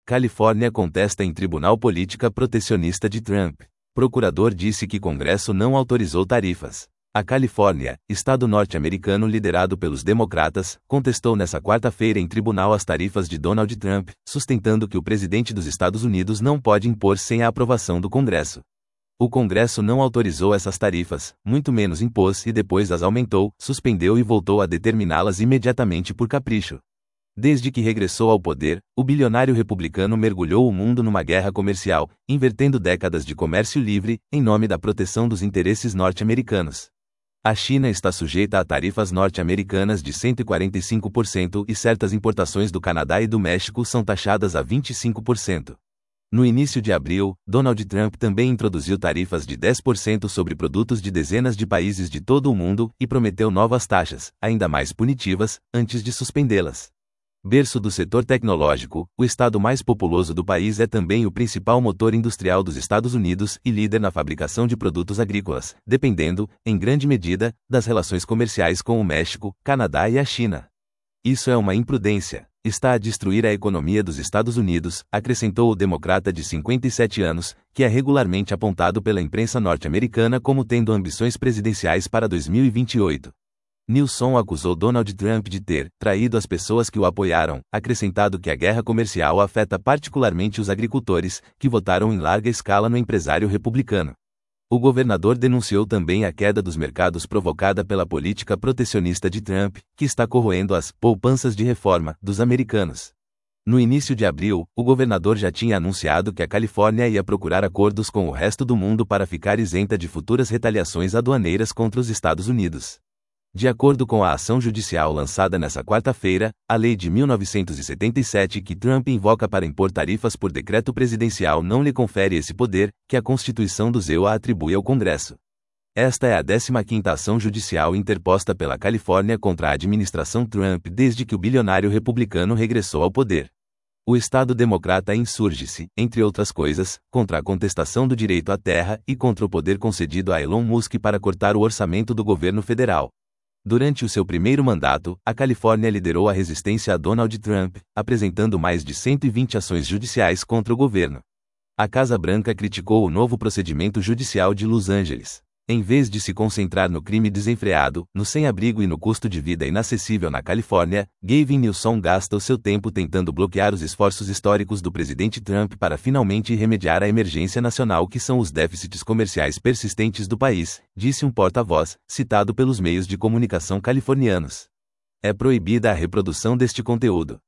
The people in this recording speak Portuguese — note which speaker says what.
Speaker 1: Califórnia contesta em tribunal política protecionista de Trump. Procurador disse que Congresso não autorizou tarifas. A Califórnia, estado norte-americano liderado pelos democratas, contestou nesta quarta-feira em tribunal as tarifas de Donald Trump, sustentando que o presidente dos Estados Unidos não pode impor sem a aprovação do Congresso. O Congresso não autorizou essas tarifas, muito menos impôs e depois as aumentou, suspendeu e voltou a determiná-las imediatamente por capricho. Desde que regressou ao poder, o bilionário republicano mergulhou o mundo numa guerra comercial, invertendo décadas de comércio livre, em nome da proteção dos interesses norte-americanos. A China está sujeita a tarifas norte-americanas de 145% e certas importações do Canadá e do México são taxadas a 25%. No início de abril, Donald Trump também introduziu tarifas de 10% sobre produtos de dezenas de países de todo o mundo e prometeu novas taxas, ainda mais punitivas, antes de suspendê-las. Berço do setor tecnológico, o estado mais populoso do país é também o principal motor industrial dos Estados Unidos e líder na fabricação de produtos agrícolas, dependendo, em grande medida, das relações comerciais com o México, Canadá e a China. Isso é uma imprudência. Está a destruir a economia dos Estados Unidos, acrescentou o democrata de 57 anos, que é regularmente apontado pela imprensa norte-americana como tendo ambições presidenciais para 2028. Nilson acusou Donald Trump de ter traído as pessoas que o apoiaram, acrescentado que a guerra comercial afeta particularmente os agricultores, que votaram em larga escala no empresário republicano. O governador denunciou também a queda dos mercados provocada pela política protecionista de Trump, que está corroendo as poupanças de reforma dos americanos. No início de abril, o governador já tinha anunciado que a Califórnia ia procurar acordos com o resto do mundo para ficar isenta de futuras retaliações aduaneiras contra os Estados Unidos. De acordo com a ação judicial lançada nesta quarta-feira, a lei de 1977 que Trump invoca para impor tarifas por decreto presidencial não lhe confere esse poder, que a Constituição do EUA atribui ao Congresso. Esta é a 15ª ação judicial interposta pela Califórnia contra a administração Trump desde que o bilionário republicano regressou ao poder. O Estado democrata insurge-se, entre outras coisas, contra a contestação do direito à terra e contra o poder concedido a Elon Musk para cortar o orçamento do governo federal. Durante o seu primeiro mandato, a Califórnia liderou a resistência a Donald Trump, apresentando mais de 120 ações judiciais contra o governo. A Casa Branca criticou o novo procedimento judicial de Los Angeles. Em vez de se concentrar no crime desenfreado, no sem-abrigo e no custo de vida inacessível na Califórnia, Gavin Newsom gasta o seu tempo tentando bloquear os esforços históricos do presidente Trump para finalmente remediar a emergência nacional que são os déficits comerciais persistentes do país, disse um porta-voz, citado pelos meios de comunicação californianos. É proibida a reprodução deste conteúdo.